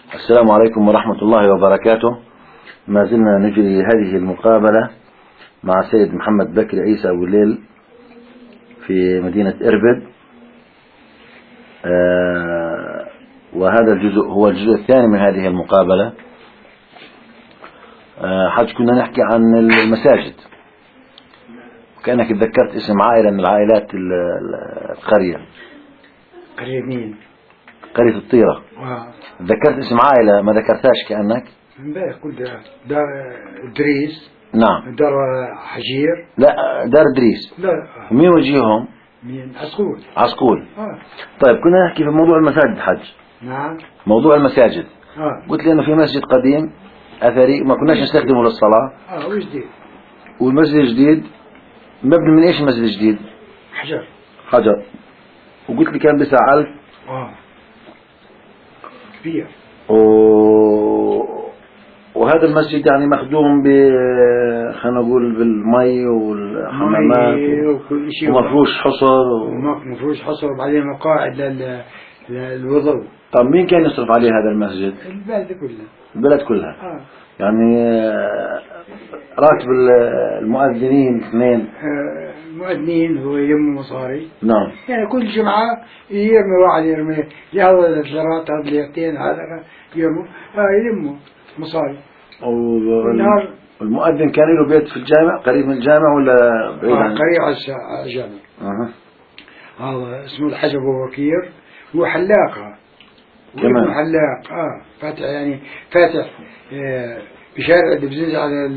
السلام عليكم ورحمة الله وبركاته. ما زلنا نجري هذه المقابلة مع السيد محمد بكر عيسى أبو الليل في مدينة إربد. وهذا الجزء هو الجزء الثاني من هذه المقابلة. حاج كنا نحكي عن المساجد، وكأنك تذكرت اسم عائلة من العائلات القرية. قرية مين؟ قرية الطيرة. ذكرت اسم عائلة ما ذكرتهاش كأنك. امبارح قلت دار إدريس. نعم. دار حجير. لا، دار إدريس. لا. ومين وجيههم؟ من عسقول. عسقول. طيب كنا نحكي في موضوع المساجد حج. نعم. موضوع المساجد. قلت لي انه في مسجد قديم اثري ما كناش نستخدمه للصلاة. وجديد. والمسجد الجديد مبني من ايش المسجد الجديد؟ حجر. وقلت لي كان بيسع 1000. كبير. وهذا المسجد يعني مخدوم خلينا نقول بالمي والحمامات وكل شيء، ومفروش حصر مفروش حصر، وبعدين مقاعد للوضوء. طب مين كان يصرف عليه هذا المسجد؟ البلد كلها. البلد كلها. يعني راتب المؤذنين اثنين. المؤذنين هو يلم مصاري. نعم. يعني كل جمعة يرمي واحد، يرمي هذا الثلاث، هذا الاثنين، هذا يلموا مصاري. المؤذن كان له بيت في الجامع، قريب من الجامع ولا بعيد عنه؟ قريب على الجامع. هذا اسمه الحج أبو بكير، هو حلاق. كمان حلاق. فاتح، يعني فاتح بشارع بزنز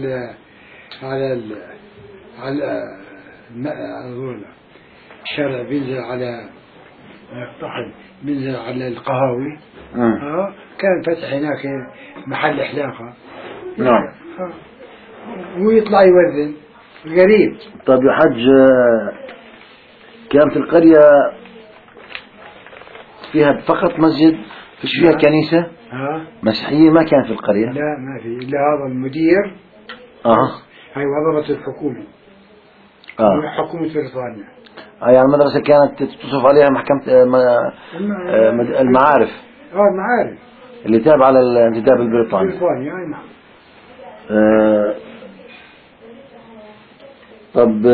على الشارع، بينزل على طحن، بينزل على القهاوي. كان فتح هناك محل حلاقة. نعم. ويطلع يوذن قريب. طيب يا حج، كانت القرية فيها فقط مسجد، فيش فيها كنيسة مسيحية؟ ما كان في القرية؟ لا، ما في إلا هذا المدير. هاي وظيفة الحكومة. حكومة بريطانيا. يعني المدرسة كانت تصرف عليها محكمة المعارف. المعارف اللي تابعة للانتداب البريطاني. نعم. طب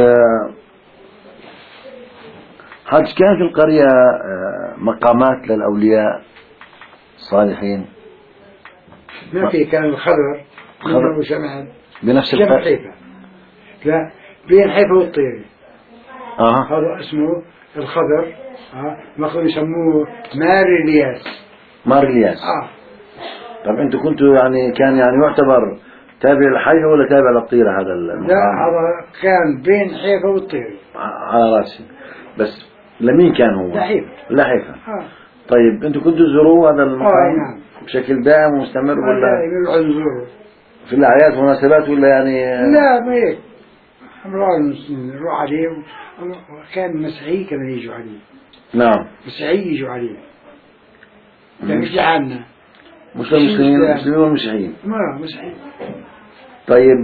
حج، كان في القرية مقامات للأولياء الصالحين؟ ما في. كان الخضر وشمال بنفس القرية. لا، بين حيفا والطيري. هذا اسمه الخضر. ما يسموه مار الياس. طب انتوا كنتوا يعني كان يعني يعتبر تابع لحيفا ولا تابع للطيرة هذا المقام؟ لا، هذا كان بين حيفا والطيري. على راسي. بس لمين كان هو؟ لحيفا. طيب انتوا كنتوا تزوروا هذا المقام نعم. بشكل دائم ومستمر ولا نزوره في الأعياد والمناسبات ولا يعني؟ لا، ما هيك. نروح عليه. كان مسيحي كمان يجوا عليه. نعم. مسيحي يجوا عليه. يعني مش لعنا، مش المسلمين والمسيحيين. مسيحيين. طيب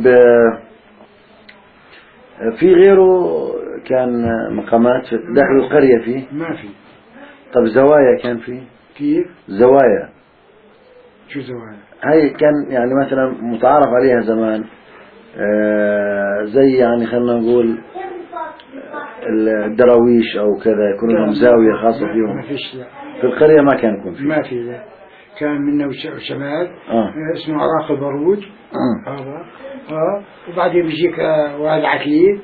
في غيره كان مقامات في داخل القرية فيه؟ ما في. طب زوايا كان فيه؟ كيف؟ زوايا. شو زوايا؟ هاي كان يعني مثلا متعارف عليها زمان، زي يعني خلينا نقول الدراويش او كذا، يكون لهم زاوية خاصة فيهم. ما فيش. لا. في القرية ما كان يكون فيه. ما في. لا. كان منه شمال. اسمه عراق البروج. هذا. وبعدين بيجيك واد عكليل.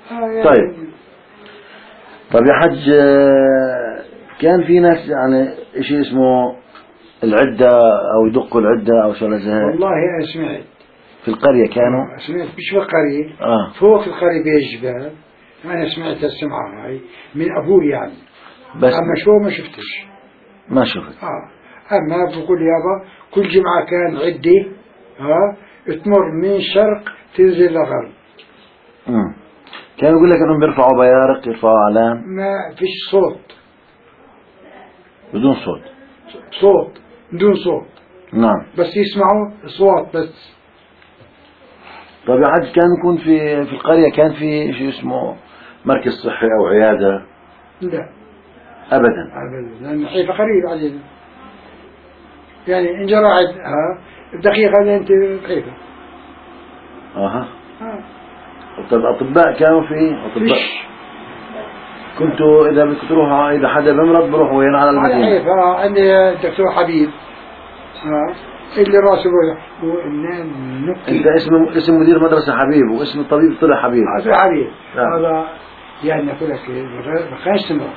طيب يا حج، كان في ناس يعني شيء اسمه العدة او يدقوا العدة او شغله زي هيك؟ والله أنا سمعت في القرية كانوا. سمعت مش في القرية. فوق القرية بالجبال. أنا سمعت السمعة هاي من أبوي يعني. بس أما شو ما شفتش. ما شفت. أما بقول يابا كل جمعة كان عدة تمر من الشرق تنزل لغرب. كان يقول لك انهم بيرفعوا بيارق، يرفعوا اعلام. ما فيش صوت. بدون صوت. بدون صوت. نعم. بس يسمعوا اصوات بس. طيب يا حج، كان يكون في القرية كان في شيء اسمه مركز صحي او عيادة؟ لا ابدا. لان حيفا قريب علينا. يعني إن جرعت بدقيقة أنت ضعيفة. طيب أطباء كانوا في أطباء كنتوا إذا بدك تروحوا إذا حدا بمرض بروحوا وين على المدينة؟ حيفا عندي الدكتور حبيب اللي راسه أنت اسم مدير مدرسة حبيب واسم الطبيب طلع حبيب. حبيب هذا يعني أقول لك ما كانش تمرض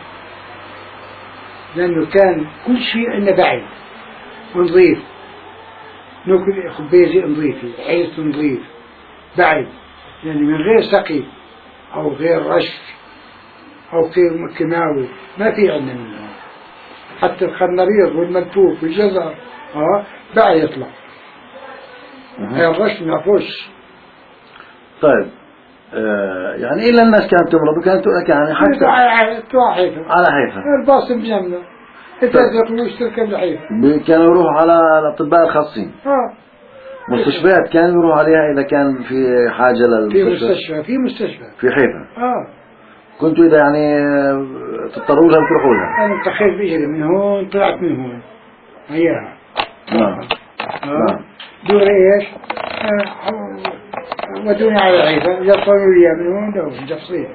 لأنه كان كل شيء عندنا بعيد ونظيف، ناكل خبيزة نظيفة، عيش نظيف بعيد، يعني من غير سقي أو غير رش أو كيماوي ما في عندنا منه. حتى الخنارير والملفوف والجزر بعد يطلع هي الرش ما فيش. طيب يعني إلا الناس كانت تمرض وكانت تقول لك يعني حتى على حيفا الباصم بجنبنا انت تروح تركب لحيفا كانوا يروحوا على الأطباء الخاصين. مستشفيات كانوا يروحوا عليها إذا كان في حاجة للمستشفى. في مستشفى في حيفا. كنتوا إذا يعني تضطروا لها بتروحوا لها. أنا تخيل بيجري من هون طلعت من هون هياها. دور إيش ودوني على حيفا يطلعوا لي من هون دور تفصيل.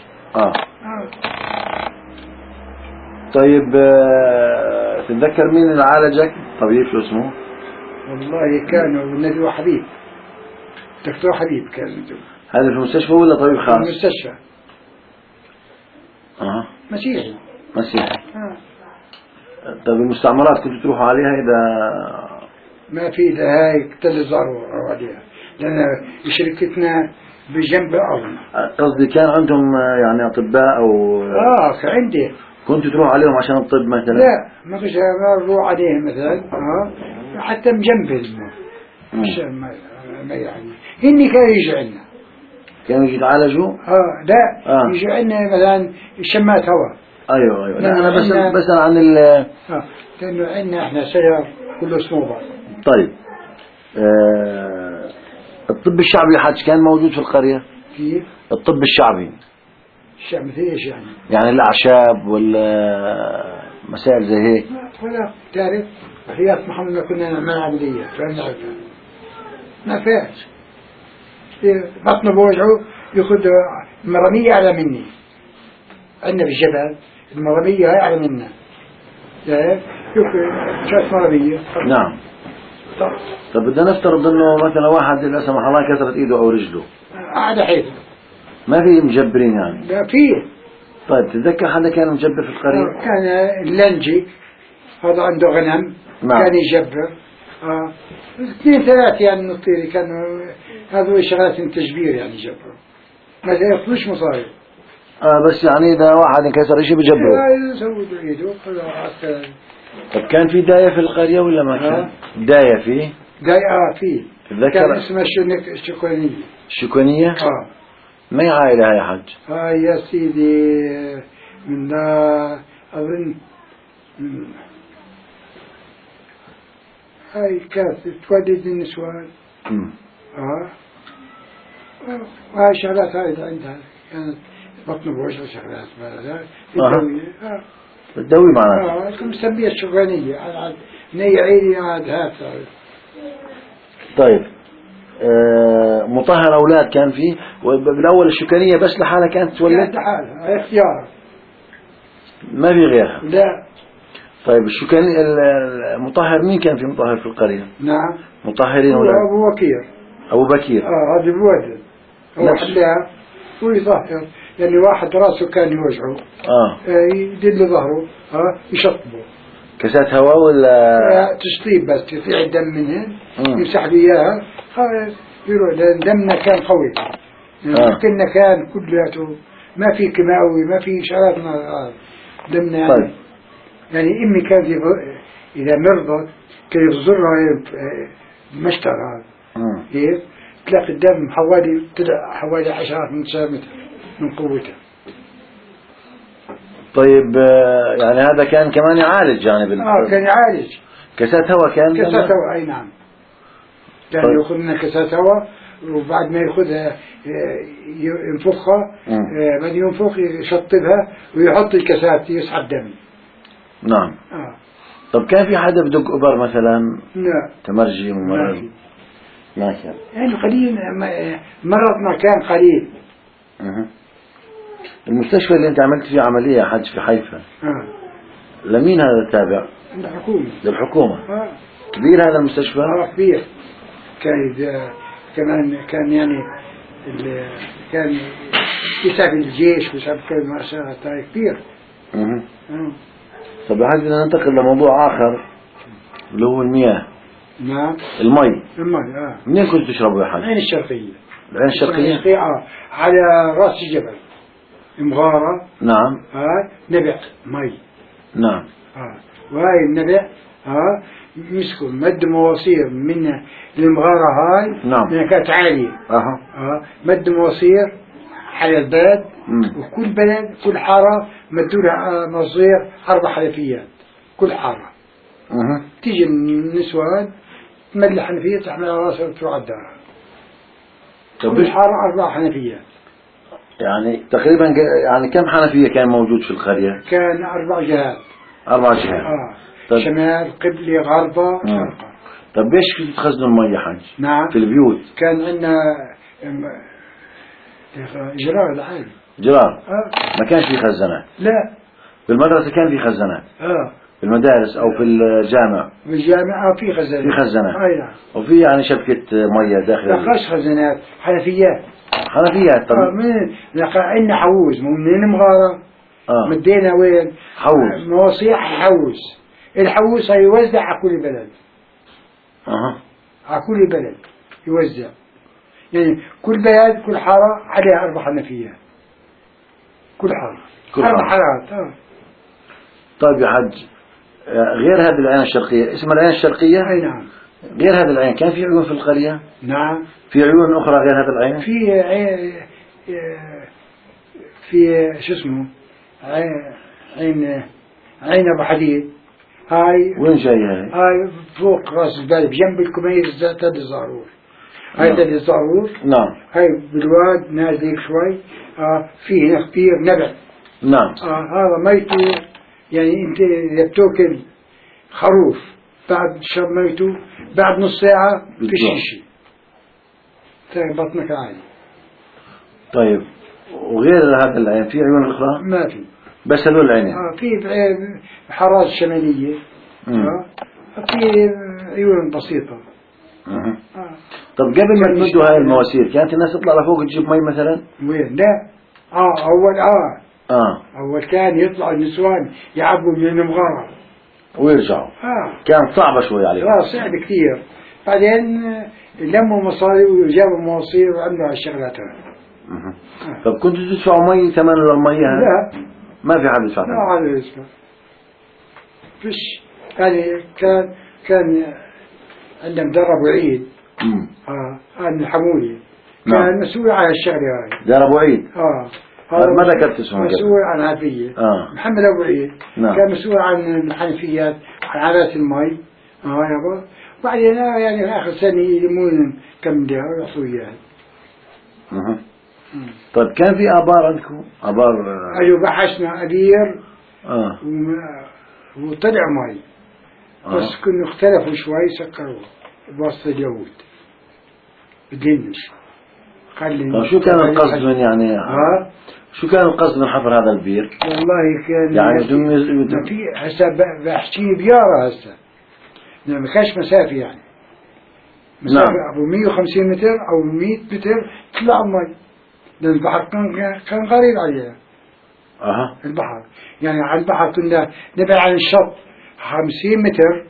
طيب تتذكر مين اللي عالجك؟ طبيب شو اسمه؟ والله كانوا ندوة حبيب، دكتور حبيب كان ندوة. هذا في المستشفى ولا طبيب خاص؟ في المستشفى. مسيحي. طيب المستعمرات كنتوا تروحوا عليها إذا ما في إذا هاي تلزاروا عليها لأن شركتنا بجنب الأرض. قصدي كان عندهم يعني أطباء أو كان عندي. كنت تروح عليهم عشان الطب مثلا؟ لا ما كنت أروح عليهم مثلا حتى مجنب مش ما يعني هني كانوا يجوا عنا. كانوا يجوا يتعالجوا؟ لا يجوا عنا مثلا شمات هواء. أيوه لا أنا بس عن كانوا عنا إحنا سير كله صنوبر. طيب الطب الشعبي حج كان موجود في القرية؟ كيف؟ الطب الشعبي الشعب مثل ايش يعني؟ يعني الأعشاب ولا مسائل زي هيك؟ ولا تعرف حياة محمد ما كنا نعمل عملية فنعرفها ما فيهاش. بطنه بوجعه ياخذ المرمية أعلى مني، عندنا في الجبل المرمية هاي أعلى منا، تعرف؟ ياخذ شوية مرمية. نعم. طب بدنا نفترض انه مثلا واحد لا سمح الله كسرت ايده او رجله قاعد حيث ما في مجبرين يعني؟ لا فيه. طيب تتذكر حدا كان مجبر في القرية؟ كان اللنجي هذا عنده غنم. نعم. كان يجبر 2 3 يعني نطيري كانوا هذول شغلات تجبير يعني يجبروا ما ياخذوش مصاري. بس يعني اذا واحد انكسر شيء بجبره. يسووا ايده. طب كان في داية في القرية ولا ما كان؟ داية فيه؟ داية فيه. كان اسمها الشكوانية. الشكوانية؟ ما هي عائلة هاي حج؟ يا سيدي من لا أظن هاي كانت تولد النسوان. وهاي شغلات هاي عندها كانت بطن بوجه شغلات الدوي معناها كنت مسميها الشغانية ني عيني عاد هاتها. طيب مطهر أولاد كان فيه بالأول الشكانية بس لحالها كانت تولد؟ لحالها اختيار ما في غيرها؟ لا. طيب الشكانية المطهر مين كان في مطهر في القرية؟ نعم مطهرين أولاد أبو بكير. أبو بكير هذا بودد هو حلاها ويطهر يعني واحد راسه كان يوجعه يدل ظهره يشطبه كاسات هواء ولا تشطيب بس يطيع الدم منه يمسح لي اياها يروح لان دمنا كان قوي كنا كان كلياته ما في كيماوي ما في شغلات دمنا يعني. طيب. يعني امي كانت اذا مرضت كان يغزرها مشتر هذا كيف تلاقي الدم حوالي 10 من متر من قوته. طيب يعني هذا كان كمان يعالج يعني كان يعالج كاسات هواء كان كاسات هواء أي نعم كان طيب. يأخذ لنا كاسات هواء وبعد ما يأخذها ينفخها بعد ينفخ يشطبها ويحط الكاسات يسحب دم. نعم. طب كان في حدا بدق إبر مثلا لا تمرجي ما ومرض؟ في. ما كان. يعني قليل مرض ما كان قليل. أها. المستشفى اللي أنت عملت فيه عملية حج في حيفا لمين هذا تابع؟ الحكومة. للحكومة. كبير هذا المستشفى؟ كبير. كان كمان كان يعني كان يسافر الجيش ويسافر كل المؤسسات كبير. أها. طب بدنا ننتقل لموضوع آخر اللي هو المياه. نعم. المي. المي. منين كنت تشربوا يا حاج؟ العين الشرقية. العين الشرقية؟ على رأس الجبل مغارة. نعم. نبع مي. نعم. وهاي النبع مسكوا مد مواسير من المغارة هاي. نعم. لأنها كانت عالية. مد مواسير على البلد. وكل بلد كل حارة مدوا لها مواسير 4 حنفيات كل حارة. تيجي النسوان تملي حنفية تحمل على راسها وتروح على الدار. كل حارة 4 حنفيات. يعني تقريبا يعني كم حنفية كان موجود في القرية؟ كان 4 جهات. 4 جهات. طيب. شمال قبلي غربة شرقة. طب ليش كنتوا تخزنوا المية حج؟ نعم. في البيوت. كان عندنا جرار العالي. جرار. ما كانش في خزانات. لا. في المدرسة كان في خزانات. في المدارس أو في الجامع. في الجامع في خزانات. في خزانات. أي نعم. وفي يعني شبكة مية داخل. لا خش خزانات حنفيات. حنفيات. طب. من عندنا حوز من المغارة. مدينا وين؟ حوز. مواصيع حوز. الحوز هيوزع على كل بلد. على كل بلد يوزع. يعني كل بلد كل حارة عليها 4 حنفيات. كل حارة. 4 حارات. طيب يا حج غير هذه العين الشرقية اسمها العين الشرقية؟ أي نعم. غير هذه العين كان في عيون في القرية؟ نعم. في عيون أخرى غير هذا العين؟ في في شو اسمه عين أبو حديد. هاي وين جاي هاي؟ هاي فوق راس الجبل بجنب الكميز تل الزارور. هاي تل الزارور. نعم. هاي بالواد نازل شوي. فيه هنا كثير نبع. نعم. هذا ميته يعني انت اذا بتاكل خروف بعد شرب ميته بعد نص ساعة فيش شيء. بطنك عالي. طيب وغير هذا العين في عيون أخرى؟ ما في. بس هذول العينين. في حراس شمالية. في عيون بسيطة. طب قبل ما تمدوا هاي المواسير كانت الناس تطلع لفوق تجيب مي مثلا؟ وين؟ لا. أول كان يطلع النسوان يعبوا من المغارة ويرجعوا. كانت صعبة شوي عليهم. صعب كثير. بعدين لموا مصاري وجابوا مواسير وعملوا هالشغلات هاي. طب كنتوا تدفعوا مي ثمن للمية؟ لا. ما في حد يدفع. لا هذا يدفع. فيش. يعني كان عندنا مدرب وعيد. عن الحمولي. كان مسؤول عن الشغلة هاي. دار أبو عيد. ما ذكرت اسمه. مسؤول عن العافية. محمد أبو عيد. كان مسؤول عن الحنفيات عن عادات المي. وبعدين يعني في آخر سنة يلمون كم ديها ويعطوا إياها. طيب كان في آبار عندكم؟ آبار. أيوة بحثنا أبير. وطلع مي. بس كنا اختلفوا شوي سكروه بواسطة اليهود. بدينش. طيب شو كان القصد من يعني؟ شو كان القصد من حفر هذا البير؟ والله كان يعني ما في هسه بحكي بيارة هسه. يعني ما كانش مسافة يعني. مسافة أبو 150 متر أو 100 متر تطلع مي. لأن البحر كان قريب عليها. البحر يعني على البحر كنا نبعد عن الشط 50 متر.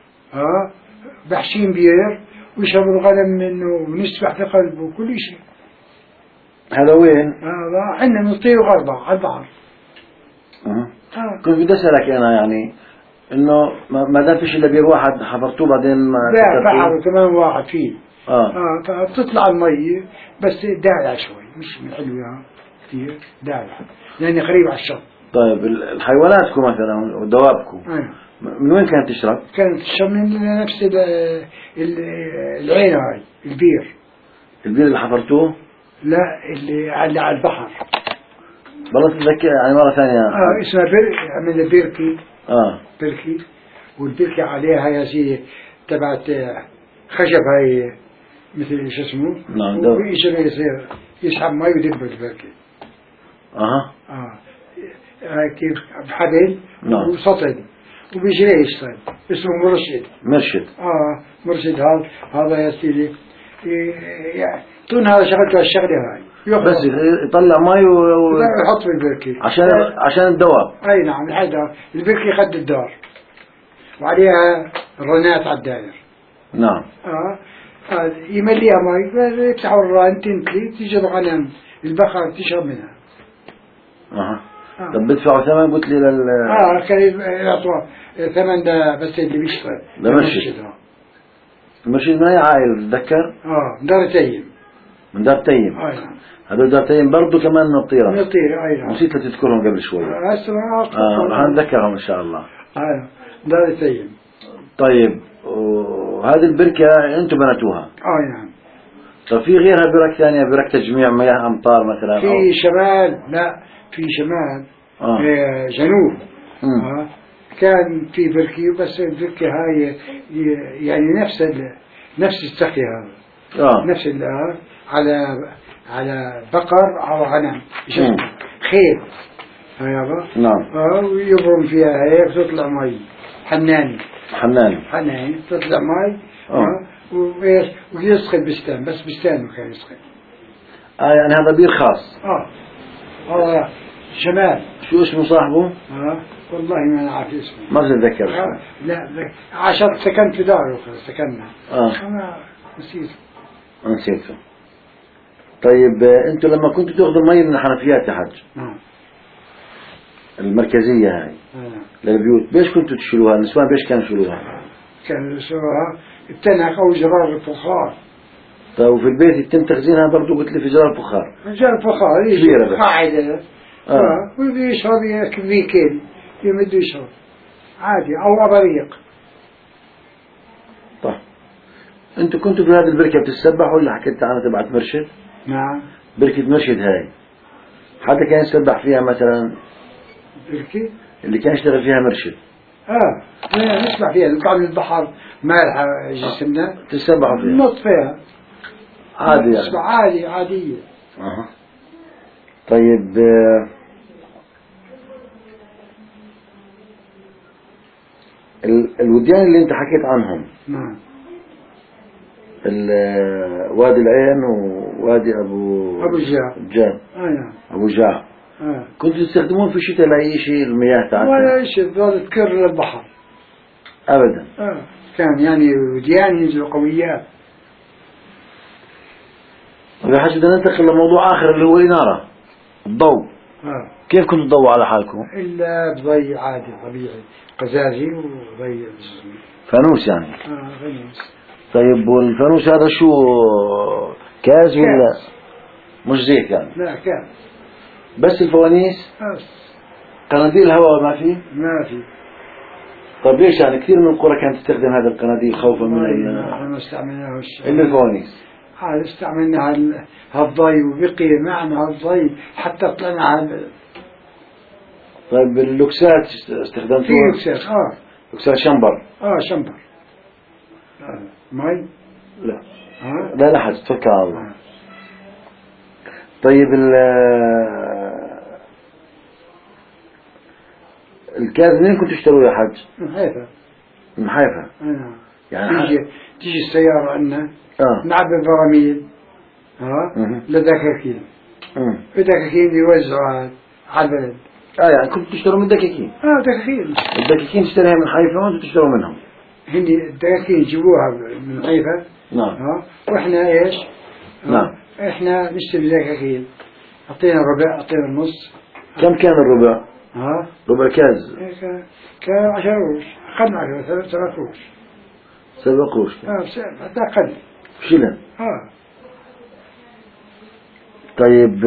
بحشين بير ويشربوا الغنم منه ونسبح في قلبه وكل شيء. هذا وين؟ هذا عندنا نطير غربة على البحر. كنت بدي أسألك أنا يعني إنه ما دام فيش إلا بير واحد حفرتوه بعدين ما لا بحر كمان واحد فيه. فبتطلع المية بس دالعة شوي مش من حلوة كثير دالعة لأني قريب على الشط. طيب الحيواناتكم مثلا ودوابكم من وين كانت تشرب؟ كانت تشرب من نفس العين هاي البير. البير اللي حفرتوه؟ لا اللي على البحر. والله تتذكر يعني مرة ثانية. اسمها عملنا بيركي. بيركي والبركة عليها يا سيدي تبعت خشب هاي مثل شو اسمه. نعم. وإيش اللي يصير يسحب مي ويدب البركة. كيف بحبل. نعم. وسطل وبيجري يشتغل اسمه مرشد. مرشد هذا يا سيدي يعني طول هذا شغلته الشغلة هاي بس يطلع مي ويحط في البركة عشان الدواب. أي نعم هذا البركة يخد الدار وعليها رنات على الدائر. نعم. يمليها مي يفتحوا الران تنتلي تيجي الغنم البقر تشرب منها. طب بدفعوا ثمن قلت لي كان يعطوا ثمن ده بس اللي بيشتغل ده المرشد ما هي عائل تذكر. دار تيم. من دار تيم. نعم. هذول دار تيم برضو كمان من الطيرة. من الطيرة نعم. نسيت تذكرهم قبل شوي. هنذكرهم إن شاء الله. دار تيم. طيب وهذه البركة أنتم بنتوها. نعم. طب في غيرها برك ثانية برك تجميع مياه أمطار مثلا في شمال لا في شمال جنوب كان في بركة بس البركة هاي يعني نفس السقي هذا نفس على بقر أو غنم خيل هيا نعم. ويبرم فيها هيك تطلع مي حناني تطلع مي ويسقي بستان بس بستانه كان يسقي. يعني هذا بير خاص. شمال. شو اسمه صاحبه؟ والله ما نعرف اسمه. ما بتذكر. لا عشان سكنت في داره سكننا. أنا نسيته. طيب أنتوا لما كنتوا تاخذوا مي من الحنفيات يا حج المركزية هاي للبيوت بيش كنتوا تشيلوها؟ النسوان بيش كانوا يشيلوها؟ كانوا يشيلوها التنك أو جرار الفخار. طيب وفي البيت يتم تخزينها برضو قلت لي في جرار الفخار. جرار الفخار يجي قاعدة ويجي يشرب كميكين يمد يشرب عادي أو أبريق. طيب أنتوا كنتوا في هذه البركة بتتسبحوا ولا حكيت عنها تبعت مرشد؟ نعم. بركة مرشد هاي حتى كان يسبح فيها مثلا بركة اللي كان يشتغل فيها مرشد. نسبح فيها نطلع من البحر مالحة جسمنا تسبحوا فيها نط فيها عادي يعني. عادية. طيب الوديان اللي انت حكيت عنهم نعم وادي العين ووادي أبو جان نعم أبو جاع كنتوا تستخدمون في الشتاء لأي شيء المياه تاعتها؟ ولا شيء ظل تكر للبحر أبدا. كان يعني وديان ينزلوا قويات. طيب حاجة بدنا ننتقل لموضوع آخر اللي هو الإنارة الضوء. كيف كنتوا تضووا على حالكم؟ إلا بضي عادي طبيعي قزازي وضي فانوس يعني. فانوس. طيب والفانوس هذا شو كاز ولا مش زيت يعني؟ لا كاز بس الفوانيس؟ قناديل الهواء ما في؟ ما في. طيب ليش يعني كثير من القرى كانت تستخدم هذا القناديل خوفا من احنا ما استعملناهوش إلا الفوانيس. استعملنا هالضي وبقي معنا هالضي حتى طلعنا طيب اللوكسات استخدمتوها؟ في لوكسات لوكسات شمبر. شمبر. مي؟ لا. لا حد تفكر على الله. طيب الكاز منين كنتوا تشتروه يا حج؟ من حيفا. يعني تيجي السيارة عندنا نعبي براميل لدكاكين الدكاكين يوزعوا على البلد. يعني كنتوا تشتروا من دكاكين؟ دكاكين. الدكاكين تشتريها من حيفا وانتوا تشتروا منهم؟ هني الدكاكين يجيبوها من حيفا. نعم. واحنا ايش؟ نعم. احنا نشتري دكاكين اعطينا ربع اعطينا النص. كم كان الربع؟ ربع كاز؟ كان 10 قروش. أخذنا 10 7 قروش. 7 قروش. حتى أقل. شلن؟ طيب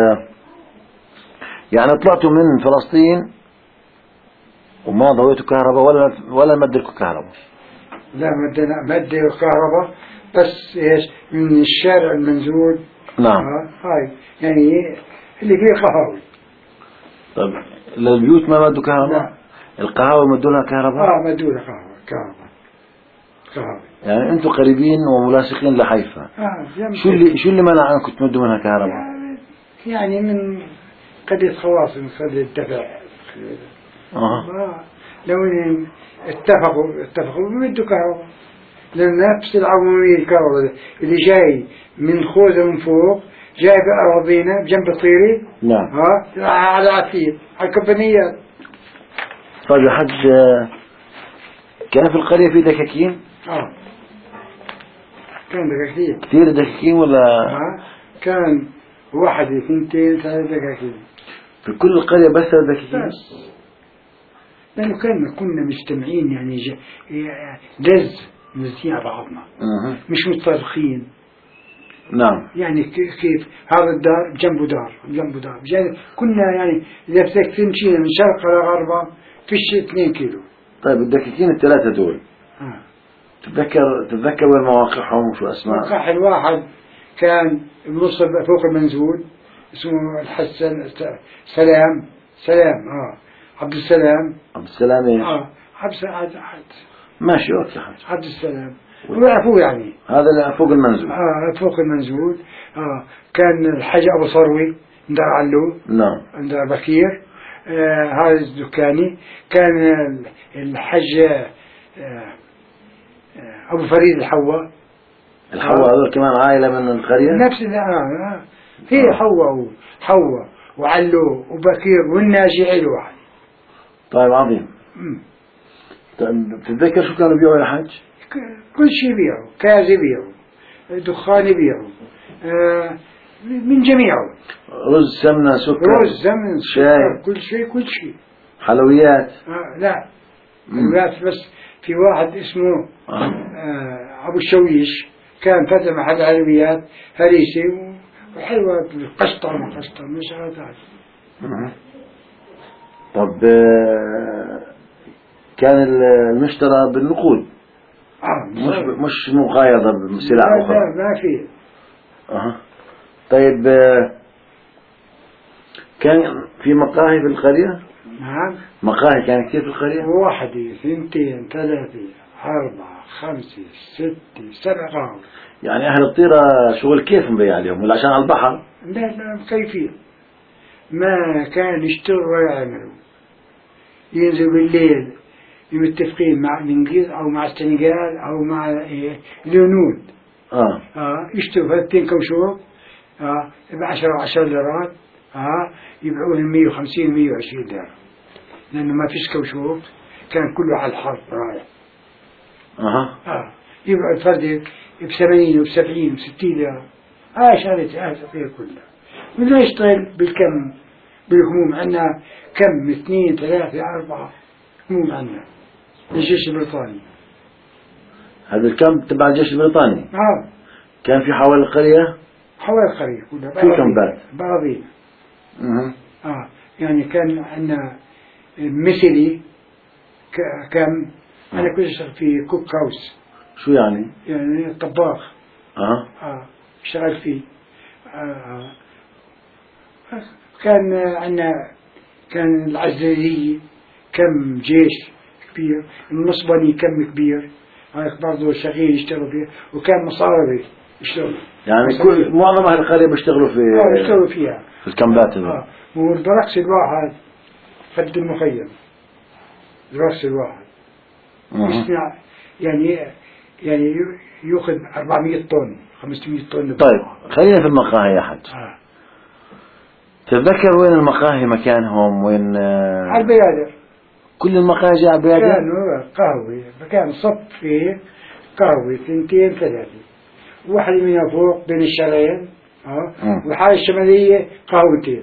يعني طلعتوا من فلسطين وما ضويتوا كهرباء ولا مدلكوا كهرباء؟ لا مدلوا كهرباء بس ايش من الشارع المنزول. نعم. هاي يعني اللي فيه قهاوي. طيب للبيوت ما مدوا كهرباء؟ القهوة مدولها كهرباء؟ مدولة كهرباء. يعني أنتم قريبين وملاصقين لحيفا. شو اللي منع أنكم تمدوا منها كهرباء؟ يعني من قضية خواص، من قضية الدفع. لو اتفقوا بمدوا كهرباء، لأن نفس العمومية الكهرباء اللي جاي من خوذة من فوق جاي بأراضينا بجنب الطيري. نعم. على عفيف على الكمبانيات. طيب يا حج، كان في القرية في دكاكين؟ كان دكاكين كثير دكاكين ولا؟ كان 1 2 3 دكاكين في كل القرية بس دكاكين؟ بس لأنه كنا مجتمعين، يعني دز مزيين على بعضنا، مش متفرقين. نعم. يعني كيف هذا الدار جنبه دار يعني كنا يعني إذا بدك تمشينا من شرق لغرب فيش 2 كيلو. طيب الدكاكين ال3 دول تتذكر وين مواقعهم وشو أسماء؟ موقع الواحد كان بنص فوق المنزول اسمه الحسن سلام عبد السلام ايش؟ عبد السلام ماشي اوكي حاج عبد السلام فوق، يعني هذا اللي فوق المنزول. فوق المنزول. كان الحاج ابو صروي ندار علو. نعم. ندار بكير. هذا الدكاني كان الحاج ابو فريد الحوا هذول كمان عائلة من القرية نفس هي حوا وعلو وبكير والناجي علو واحد. طيب عظيم. تتذكر شو كانوا بيبيعوا يا حاج؟ كل شيء بيعوا، كاز يبيعوا، دخان يبيعوا، من جميعه، رز سمنة سكر شاي كل شيء حلويات. لا حلويات بس في واحد اسمه أبو الشويش كان فتح محل حلويات هريسة وحلوة قشطة مش هذا. طب كان المشترى بالنقود مش مقايضة بسلع أخرى؟ لا ما في. طيب كان في مقاهي في القرية؟ نعم. مقاهي كان كثير في القرية؟ 1 2 3 4 5 6 7 قهوة. يعني أهل الطيرة شغل كيف مبيع عليهم ولا عشان على البحر؟ لا كيفية ما كان يشتغلوا ولا يعملوا، ينزلوا بالليل متفقين مع الإنجليز أو مع السنغال أو مع الهنود. يشتروا 2 كوشوك ب10 ليرات، يبيعوهم 150 120 ليرة، لأنه ما فيش كوشوك، كان كله على الحرب رايح. يبيعوا الفرد ب80 و70 و60 ليرة. شغلة فيها كلها. بدنا يشتغل بالكم بالهموم، عندنا كم 2 3 4 هموم عندنا الجيش البريطاني. هذا الكم تبع الجيش البريطاني؟ كان في حوالي القرية؟ حوالي القرية كلها في كم بلد؟ براضين. يعني كان عندنا مثلي كم أنا كنت أشتغل في كوك هاوس. شو يعني؟ يعني طباخ. اشتغل فيه. كان عندنا كان العزازية كم جيش كبير، النصبني كم كبير، هاي برضه شغيل يشتغلوا فيه، وكان مصاربة يشتغلوا. يعني كل معظم أهل القرية بيشتغلوا في يشتغلوا فيها في الكمبات هذول. والبرقس الواحد قد المخيم، البرقس الواحد يصنع يعني يأخذ 400 طن 500 طن. طيب خلينا في المقاهي يا حج. تتذكر وين المقاهي مكانهم وين؟ على البيادر. كل المقاهي على البيادر؟ كانوا قهوة، فكان صف فيه قهوة 2 3، واحد منها فوق بين الشارعين والحالة الشمالية قهوتين.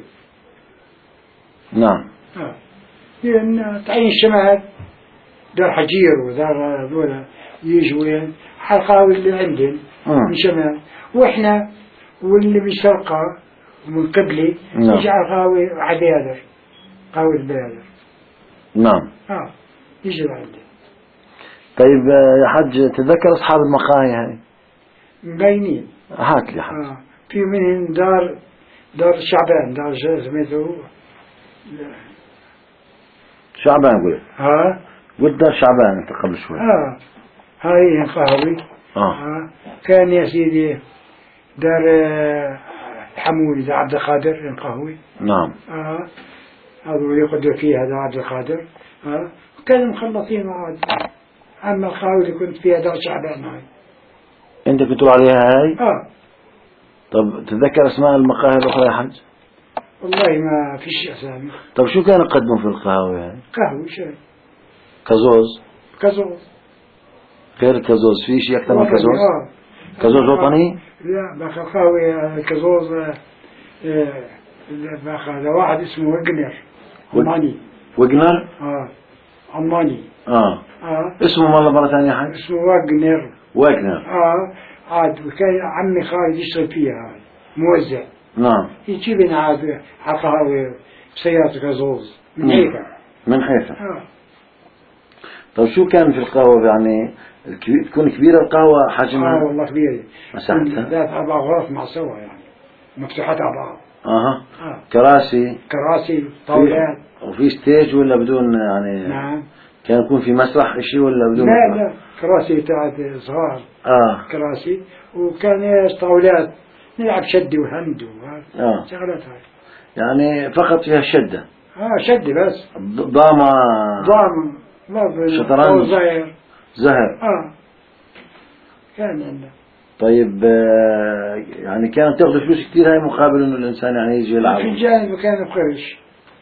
نعم. لأن تعين الشمال دار حجير ودار هذولا يجوا وين القهوة اللي عندهم من شمال، وإحنا واللي بالشرقة ومن قبلي يجي على قهوة على البيادر، قهوة البيادر. نعم. يجي لعندي. طيب يا حج تتذكر أصحاب المقاهي هاي؟ مبينين. هات لي حج. في منهم دار شعبان، دار سميته شعبان قلت. ها قلت دار شعبان أنت قبل شوي. هاي القهوي. كان يا سيدي دار الحمولي دا عبد القادر القهوي. نعم. هذا يقدر فيها هذا عبد القادر. كانوا مخلطين مع بعض. أما القهوة اللي كنت فيها دار شعبان هاي. أنت كنت تروح عليها هاي؟ طب تتذكر أسماء المقاهي الأخرى يا حج؟ والله ما فيش أسامي. طب شو كانوا يقدموا في القهوة هاي؟ قهوة شاي. كازوز. كازوز. غير الكازوز في شيء أكثر من كازوز؟ كازوز وطني؟ لا باخذ قهوة كازوز. باخذ واحد اسمه وجنر ألماني. وجنر؟ ألماني. اسمه مرة ثانية حاج؟ اسمه واجنر. عاد وكان عمي خالد يشتغل فيها هاي موزع. نعم. يجيب لنا عاد على قهوة بسيارة كازوز من حيفا. من حيفا. طيب شو كان في القهوة يعني تكون كبيرة القهوة حجمها؟ والله كبيرة. مساحتها؟ ذات 4 غرف مع سوا يعني مفتوحات على بعض. كراسي طاولات. وفي ستيج ولا بدون يعني؟ نعم. كان يكون في مسرح إشي ولا بدون مسرح؟ لا كراسي تاعت صغار. كراسي وكان طاولات نلعب شد وهند شغلات هاي. يعني فقط فيها الشدة. شد بس. ضامة. شطرنج. زهر. كان عندنا. طيب يعني كانت تاخذ فلوس كثير هاي مقابل انه الانسان يعني يجي يلعب. في الجانب كان بقرش.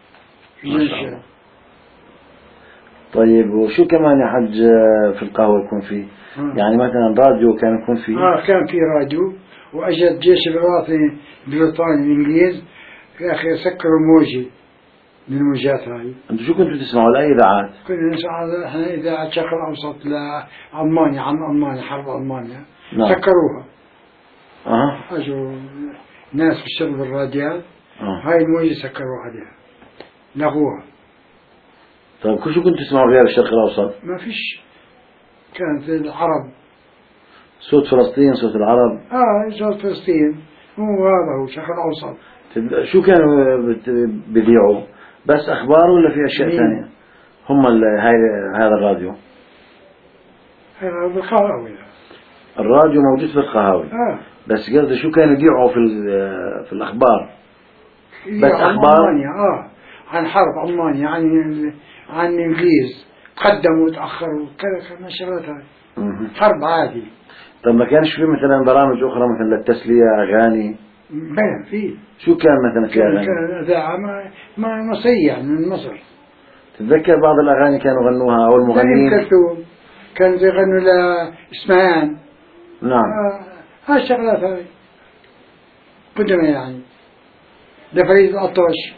طيب وشو كمان يا حج في القهوة يكون فيه؟ يعني مثلا راديو كان يكون فيه؟ كان في راديو واجى الجيش الوطني البريطاني الانجليز يا اخي سكروا موجي من الموجات هاي. انتوا شو كنتوا تسمعوا لاي اذاعات؟ كنا نسمع احنا اذاعة الشرق الاوسط لالمانيا عن المانيا حرب المانيا. نعم. سكروها. اجوا ناس بيشتغلوا بالراديات. هاي الموجة سكروا عليها لغوها. طيب شو كنتوا تسمعوا غير الشرق الاوسط؟ ما فيش. كانت العرب. صوت فلسطين صوت العرب. صوت فلسطين هو هذا هو الشرق الاوسط. شو كانوا بيذيعوا؟ بس اخبار ولا في اشياء ثانيه؟ هم هذا الراديو. هذا بالقهاوي. الراديو موجود في القهاوي. بس قصدي شو كانوا يذيعوا في الاخبار؟ بس اخبار ألمانيا. عن حرب ألمانيا عن الإنجليز تقدموا وتأخروا كذا شغلات هاي. حرب عادي. طب ما كانش في مثلا برامج أخرى مثلا للتسلية أغاني؟ بين في. شو كان مثلا في أغاني؟ كان إذاعة مصرية من مصر. تتذكر بعض الأغاني كانوا غنوها أو المغنيين؟ كلثوم كانوا يغنوا لإسماعيل. نعم. هالشغلات هاي قدما يعني لفريد الأطرش.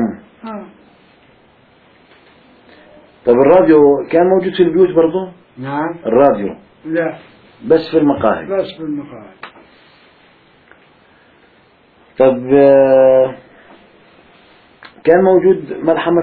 طب الراديو كان موجود في البيوت برضو؟ نعم. الراديو؟ لا بس في المقاهي. بس في المقاهي. طب كان موجود ملحمة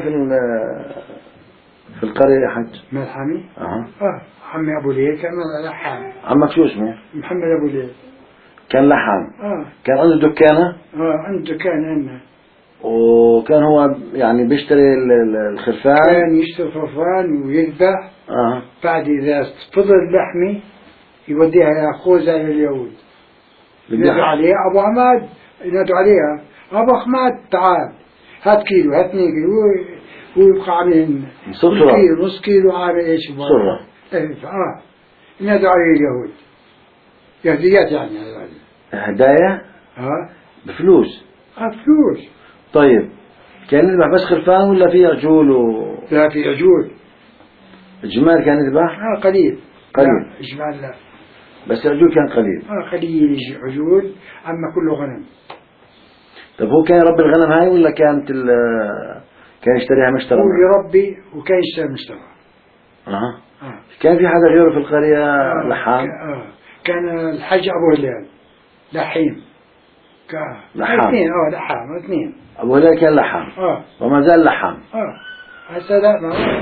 في القرية يا حج؟ ملحمي؟ عمي أبو ليل كان لحام. عمك شو اسمه؟ محمد أبو ليل. كان لحام. كان عنده دكانة؟ عنده دكان عندنا. وكان هو يعني بيشتري الخرفان. كان يشتري خرفان ويذبح. بعد إذا فضل لحمي يوديها إلى خوذة لليهود. ينادوا عليها أبو عماد ينادوا عليها أبو أحمد تعال هات كيلو هات 2 كيلو ويبقى عامل نص كيلو عامل إيش صرة. ينادوا عليه اليهود يهديات يعني هدايا. بفلوس. فلوس. طيب كان يذبح بس خرفان ولا في عجول لا في عجول. الجمال كان يذبح؟ قليل. إجمال لا. بس العجول كان قليل. قليل عجول أما كله غنم. طب هو كان يربي الغنم هاي ولا كان يشتريها مشترى؟ هو يربي وكان يشتري مشترى. كان في حدا غيره في القرية لحام؟ كان الحج أبو هلال لحيم. لحام. 2 لحام 2. أبو هلال كان لحام. وما زال لحام. هسه لا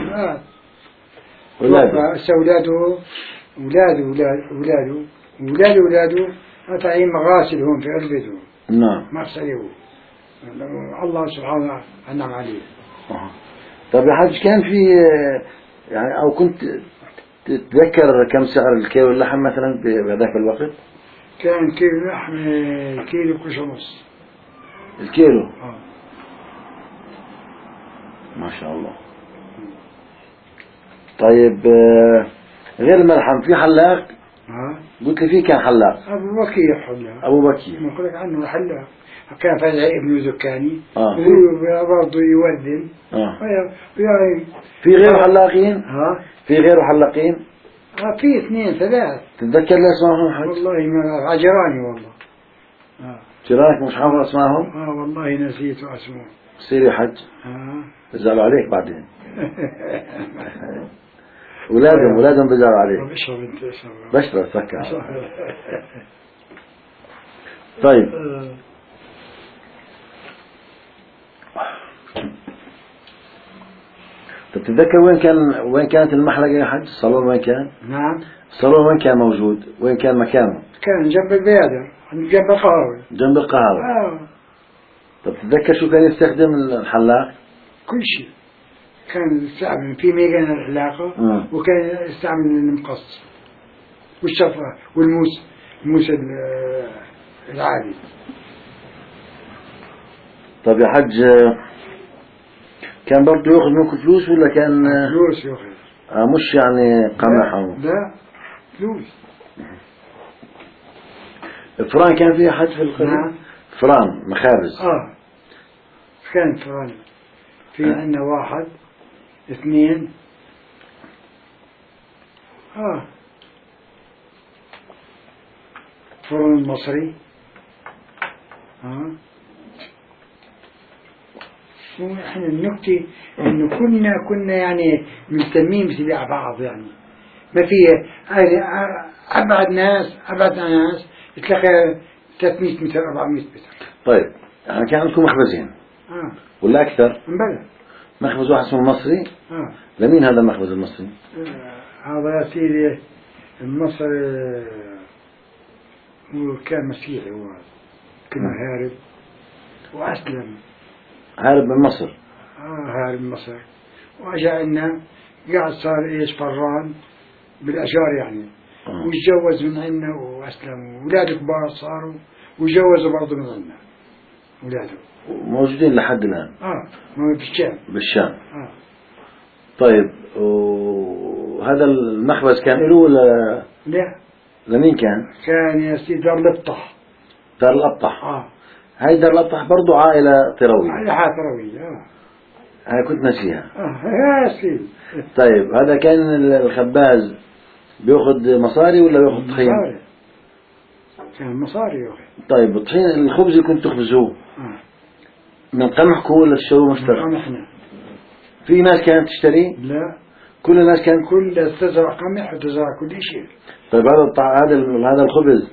أولاده طالعين مغاسل هون في أربده. نعم. مغسله الله سبحانه أنعم عليه. طب يا حاج كان في يعني أو كنت تتذكر كم سعر الكيلو اللحم مثلا بهذاك الوقت؟ كان كيلو لحم كيلو كوش ونص. الكيلو. ما شاء الله. طيب غير الملحم في حلاق؟ قلت لي في كان حلاق أبو بكير حلاق. أبو بكير ما قلت عنه حلاق، كان فزع ابن زكاني برضه يودن. في غير حلاقين؟ في غير حلاقين؟ في 2 3. تتذكر لي اسمائهم حج؟ والله ما عجراني والله. جيرانك مش حافظ اسمائهم؟ والله نسيت اسمه. سير يا حج. بزعلوا عليك بعدين. ولادهم بزعلوا عليك. بشرة تفكر. طيب تتذكر وين كانت المحلقة يا حج؟ الصالون وين كان؟ نعم. الصالون وين كان موجود؟ وين كان مكانه؟ كان جنب البيادر، جنب القهوة. جنب القهوة. طب تتذكر شو كان يستخدم الحلاق؟ كل شيء. كان يستعمل في ميجان الحلاقة، وكان يستعمل المقص والشفرة الموس العادي. طب يا حج كان برضه ياخذ منكم فلوس ولا كان فلوس ياخذ؟ مش يعني قمح أو لا فلوس. فران كان فيها حج في القرية؟ نعم. فران مخابز. كان فران في عندنا 1 2 فرن مصري. احنا النكتة انه كنا يعني مهتمين بتبيع بعض، يعني ما في ابعد ناس تلاقي 300 متر 400 متر. طيب يعني كان عندكم مخبزين ولا اكثر؟ بلى مخبز واحد اسمه المصري. لمين هذا المخبز المصري؟ هذا يا سيدي المصري هو كان مسيحي، هو كنا هارب وأسلم. هارب من مصر؟ هارب من مصر وأجا عنا، قاعد صار فران بالأشجار يعني. وتجوز من عنا وأسلم، وولاده كبار صاروا وجوزوا برضه من عنا ولاده. موجودين لحد الآن؟ بالشام. بالشام. طيب وهذا المخبز كان له ولا؟ لا. لمين كان؟ كان يا سيدي دار الأبطح. دار الأبطح. هاي دار الأبطح برضو عائلة طروية. عائلة طروية. هاي كنت نسيها. يا سيدي. طيب هذا كان الخباز بياخذ مصاري ولا بياخذ طحين؟ مصاري. كان مصاري ياخذ. طيب الطحين الخبز اللي كنتوا تخبزوه من قمحكم ولا تشتروه مشترى؟ من قمحنا. في ناس كانت تشتري؟ لا. كل الناس كانت تزرع قمح وتزرع كل شيء. طيب هذا الخبز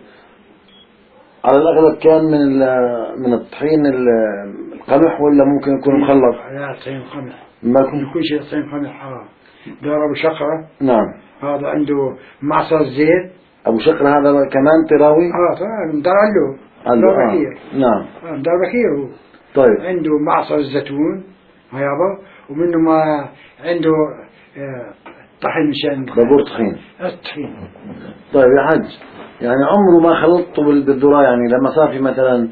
على الأغلب كان من الطحين القمح ولا ممكن يكون مخلط؟ لا طحين قمح. ما كنت كل شيء طحين قمح. دار أبو شقرة. نعم. هذا عنده معصر زيت. أبو شقرة هذا كمان طراوي؟ طبعا دار له. دار بكير. نعم. دار بكير هو. طيب. عنده معصر الزيتون هيابا، ومنه ما عنده طحين مشان بابور طحين. الطحين. طيب يا حج يعني عمره ما خلطته بالذرة، يعني لما صار في مثلا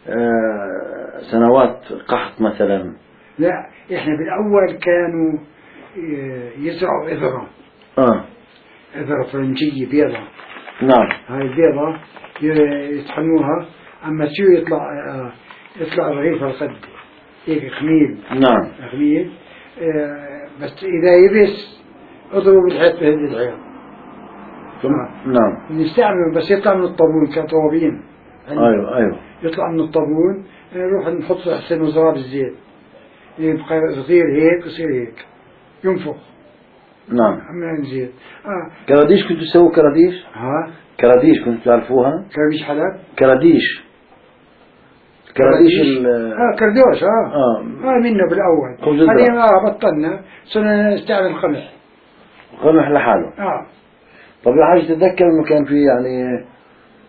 سنوات قحط مثلا؟ لا احنا بالاول كانوا يزرعوا إذرة. إذرة فرنجية بيضة. نعم. هاي البيضة يطحنوها، اما شو يطلع رغيف القد هيك خميل. نعم. خميل. بس اذا يبس اضربوا بالحيط بهذه العيار. نعم. نستعمل بس يطلع من الطابون كطوابين. ايوه. يطلع من الطابون نروح نحط احسن وزرار الزيت، يبقى يصير هيك يصير هيك ينفخ. نعم. عملنا زيت. كراديش كنتوا تسووا كراديش؟ كراديش كنتوا تعرفوها؟ كراديش حلب؟ كراديش كردوش. منا بالاول. بعدين بطلنا صرنا نستعمل قمح لحاله. طب يا حاج تتذكر انه كان في يعني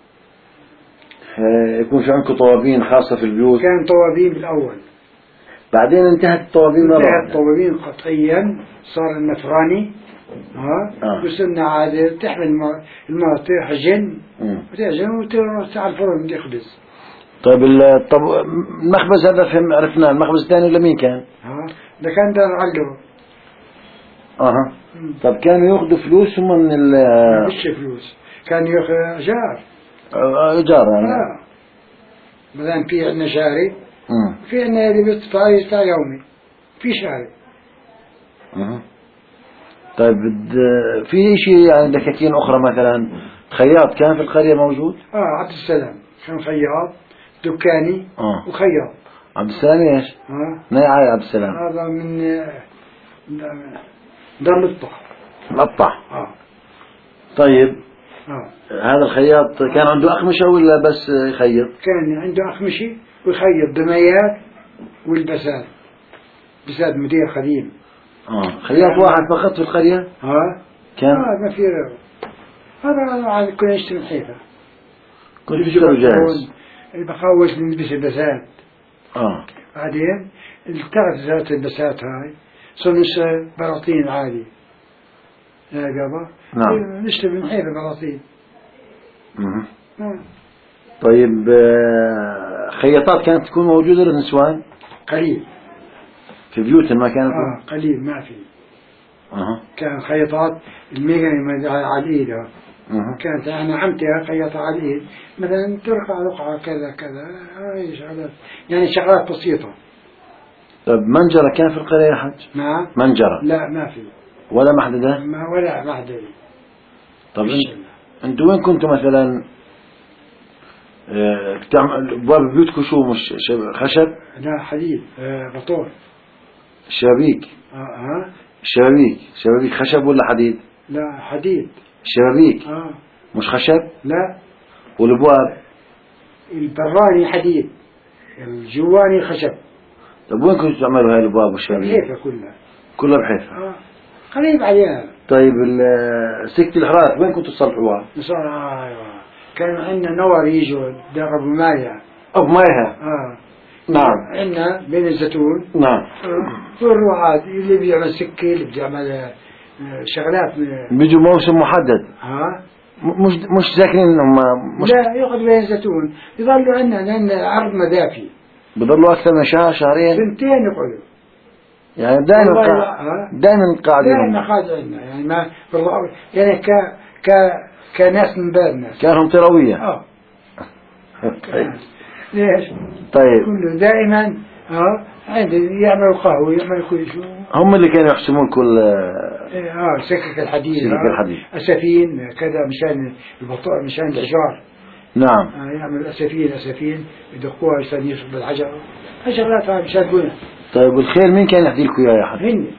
يكون في عندكم طوابين خاصة في البيوت؟ كان طوابين بالاول. بعدين انتهت الطوابين مرة انتهت واحدة. الطوابين قطعيا، صار النفراني وصرنا عادة تحمل الماء تحجن وتعجن وتعال الفرن تخبز. طيب المخبز هذا فهم عرفنا، المخبز الثاني لمين كان؟ ده كان دار علو. اها. طب كانوا ياخذوا فلوس هم من مش فلوس، كان ياخذ ايجار. ايجار يعني. مثلا في عندنا شاري، في عندنا اللي بيدفع يومي، في شاري. طيب في شيء يعني دكاكين اخرى مثلا خياط كان في القرية موجود؟ عبد السلام كان خياط دكاني وخياط. عبد السلام ايش؟ ناي عبد السلام؟ هذا من دار الطح. مقطع. طيب. هذا الخياط كان عنده أقمشة ولا بس يخيط؟ كان عنده أقمشة ويخيط دميات والبسات، بسات مدير قديم. خياط واحد فقط في القرية؟ كان؟ ما في غيره. هذا كنا نشتري حيفا. كنت تشتري جاهز؟ البخاوش نلبس البسات. بعدين التغت ذات البسات هاي صرنا نشتري براطين عادي. يا بابا. نعم. نشتري من حيفا براطين. طيب خياطات كانت تكون موجودة للنسوان؟ قليل. في بيوت ما كانت؟ قليل ما في. كان خياطات الميغا على الإيد. كانت أنا عمتها خياطة على الإيد، مثلا ترفع رقعة كذا كذا، هاي شغلات يعني شغلات بسيطة. طيب منجرة كان في القرية يا حج؟ نعم. منجرة؟ لا ما في. ولا محددة؟ ولا محددة. طب انتوا وين كنتوا مثلا ابواب بيوتكم شو مش خشب؟ لا حديد، بطول. شبابيك؟ شبابيك خشب ولا حديد؟ لا حديد. شبابيك مش خشب؟ لا. والابواب؟ البراني حديد، الجواني خشب. طب وين كنتوا تعملوا هاي الابواب والشبابيك؟ بحيفا كلها بحيفا. قريب عليها. طيب سكة الحرارة وين كنتوا تصلحوها؟ كان عندنا نور يجوا ضربوا مايا. أو مايها. نعم. عندنا بين الزيتون. نعم. والروعات اللي بيعمل سكة، اللي بيعمل شغلات. بيجوا موسم محدد. مش ساكنين هم. لا يأخذ بين الزيتون، يظلوا عندنا لأن الأرض مدافي. بضلوا أكثر من شهر شهرين. سنتين يقعدوا. يعني دائما قاعدين. دائما قاعدين يعني ما بالله يعني كناس من بابنا. كانهم تروية. طيب. ليش؟ طيب. كله دائما عندهم يعملوا قهوة يعملوا كل شيء. هم اللي كانوا يحسمون كل. سكك الحديد. سكك الحديد. أسفين كذا مشان البطاء مشان الحجار. نعم. يعملوا أسفين يدقوها عشان يشرب الحجر. هالشغلات هاي مشان بنا. طيب والخيل مين كان يحكي لكم إياه يا حد؟ هن.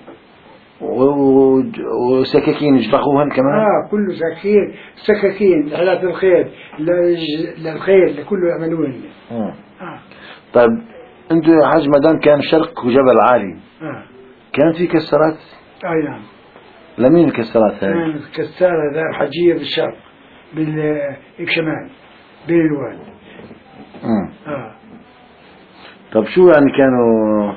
وسكاكين يجلقوهن كمان؟ كله سكاكين لحالات الخيل للخيل كله يعملوهن. طيب انتوا يا حاج مدام كان شرق وجبل عالي كان في كسرات؟ نعم. لمين الكسرات هاي؟ كان كسارة ذا حجية بالشرق بالشمال بين الواد. طب شو يعني كانوا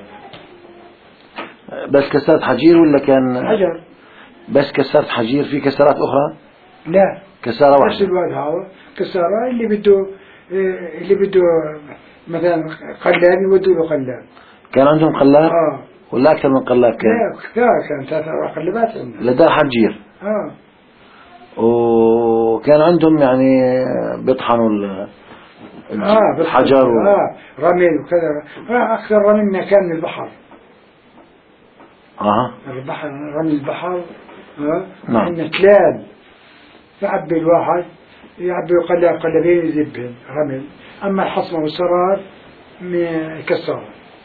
بس كسرات حجير ولا كان حجر؟ بس كسرات حجير، في كسرات أخرى؟ لا كسارة واحدة. نفس الواد هذا كسارة اللي بده مثلا قلاب يودوا له قلاب. كان عندهم قلاب؟ ولا أكثر من قلاب كان؟ لا كان 3-4 قلابات عندنا. لدار حجير. وكان عندهم يعني بيطحنوا الحجر رمل وكذا. أكثر رملنا كان من البحر. البحر رمل البحر. نعم. عندنا كلاب يعبي الواحد يعبي قلبين يذبهم رمل. أما الحصمة والسرار كسارة.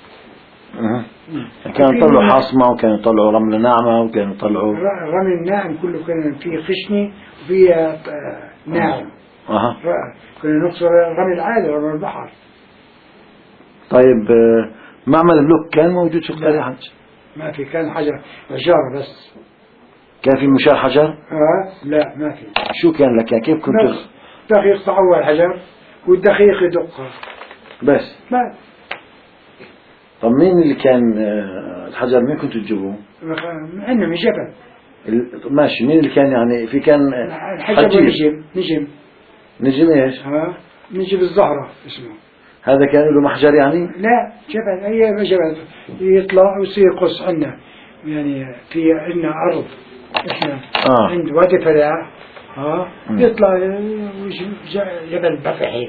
كانوا يطلعوا حصمة وكانوا يطلعوا رمل ناعمة وكانوا يطلعوا رمل ناعم كله كان فيه خشني وفيه ناعم. كنا نقصر رمل عالي رمل البحر. طيب معمل بلوك كان موجود في القرية حج؟ ما في، كان حجر حجارة بس. كان في مشار حجر؟ لا ما في. شو كان لك كيف كنت؟ دقيق يقطعوا الحجر والدقيق يدقها بس. ما طب مين اللي كان الحجر مين كنتوا تجيبوه؟ عندنا من جبل. ماشي، مين اللي كان يعني في كان الحجر نجم. نجم ايش؟ نجم الزهرة اسمه. هذا كان له محجر يعني؟ لا جبل، أي جبل يطلع ويصير قص عندنا، يعني في عندنا أرض إحنا عند وادي فلاح يطلع جبل بقى هيك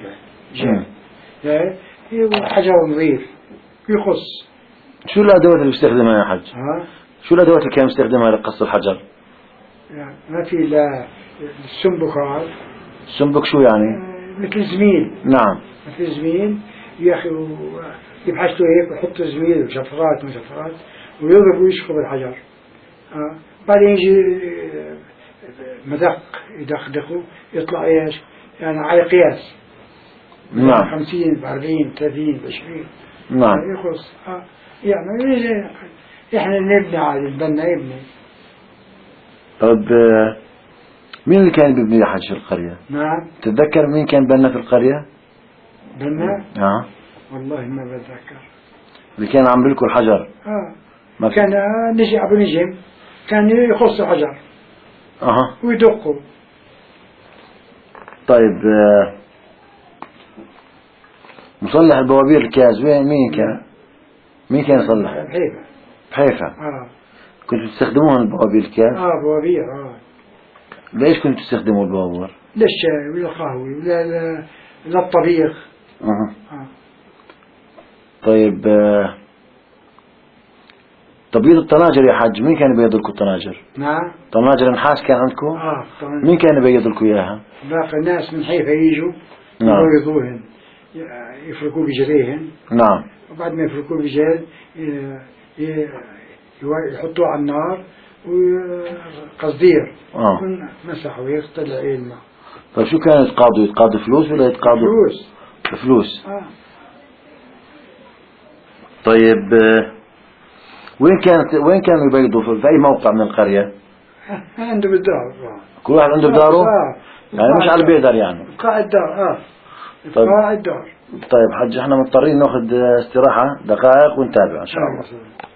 جبل حجر نظيف يقص. شو الأدوات اللي بيستخدمها يا حج؟ شو الأدوات اللي كان يستخدمها لقص الحجر؟ يعني ما في لا السنبكات. السنبك شو يعني؟ مثل زميل. نعم. مثل زميل يا أخي، يبحث له هيك ويحط زميل وشفرات ويضرب ويشخب الحجر. بعدين يجي مدق يدقدقه يطلع ايش؟ يعني على قياس. نعم. 50 40 30 20. نعم. يخص يعني احنا نبني على البنا يبني. طيب مين اللي كان بيبني حج في القرية؟ نعم. تتذكر مين كان بنا في القرية؟ بنا؟ والله ما بتذكر. اللي كان عم بلكوا الحجر؟ ما كان نجي أبو نجم كان يخص الحجر ويدقوا. طيب مصلح البوابير الكاز مين كان؟ مين كان يصلح؟ بحيفا. كنتوا تستخدموها البوابير الكاز؟ بوابير. ليش كنتوا تستخدموا البوابير؟ للشاي وللقهوة للطبيخ. طيب تبييض الطناجر يا حاج، مين كان يبيض لكم الطناجر؟ نعم. طناجر نحاس كان عندكم؟ مين كان يبيض لكم اياها؟ باقي الناس من حيفا يجوا يبيضوهن، يفركوا بجريهن. نعم. وبعد ما يفركوا بجريهن يحطوه على النار وقصدير مسحوا يطلع الماء. طيب شو كانوا يتقاضوا فلوس ولا يتقاضوا؟ فلوس. طيب وين كانوا يبيضوا في أي موقع من القرية؟ عنده بالدار. كل واحد عنده بداره؟ يعني مش على البيدر يعني؟ قاع الدار. قاع الدار. طيب حج احنا مضطرين ناخذ استراحة دقائق ونتابع إن شاء الله.